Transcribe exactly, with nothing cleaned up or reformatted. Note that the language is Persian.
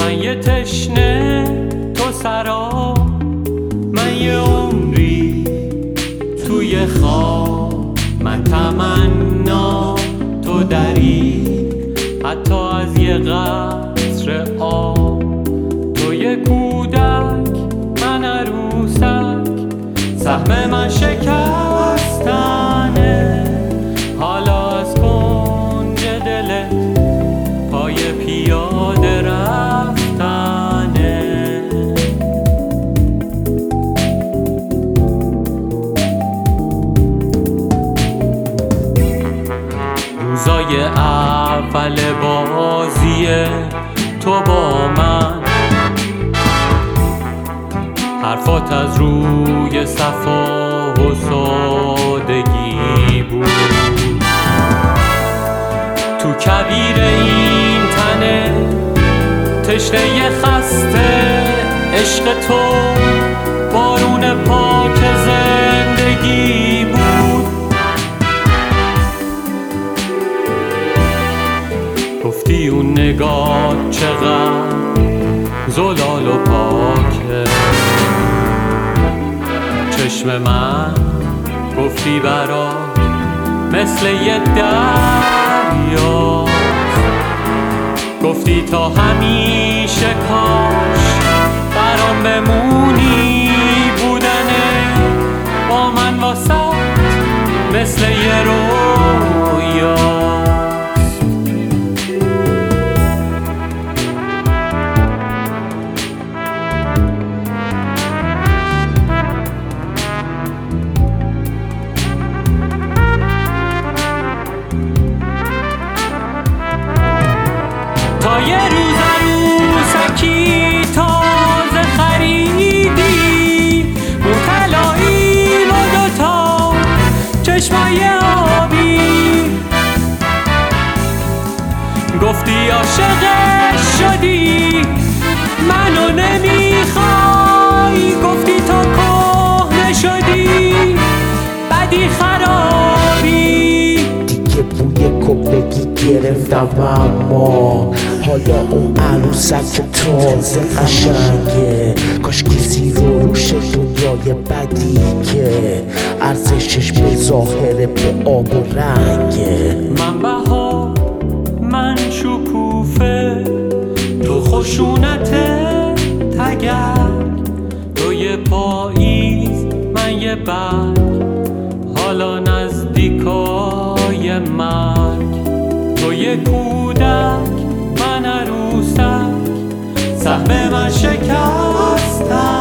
من یه تشنه تو سرا، من یه عمری توی خواب، من تمنا تو دری، حتی از یه قطره آب. تو یه کودک من عروسک، سهم من شکستنه، حالا از کنج دلت پای پیاده رفتنه. روزای اول بازیه تو با من، حرفات از روی صفا و سادگی بود. تو کویر این تنه تشنه خسته عشق تو، بارون پاک زندگی بود. گفتی اون نگاه چقدر زلال و پاکه، چشم من گفتی برا مثل یه دریاست. گفتی تا همیشه کاش برام بمونی، بودنه با من واسه مثل یه رویاست. تا یه روز عروسکی تازه خریدی، اون طلایی و دوتا چشمای آبی، گفتی عاشقش شدی منو نمیخوای، گفتی تا کهنه شدی بدی خرابی. دیگه بوی کپگی گرفتم، اما حالا اون عروسک تازه قشنگه. کاش کسی رو روش دنیای بدی که ارزشش به ظاهره به آب و رنگه. من بهار، من شکوفه، تو خشونت تگرگ، تو یه پاییز من یه برگ، حالا نزدیکای مرگ. تو یه کودک من عروسک، سهم من شکستن.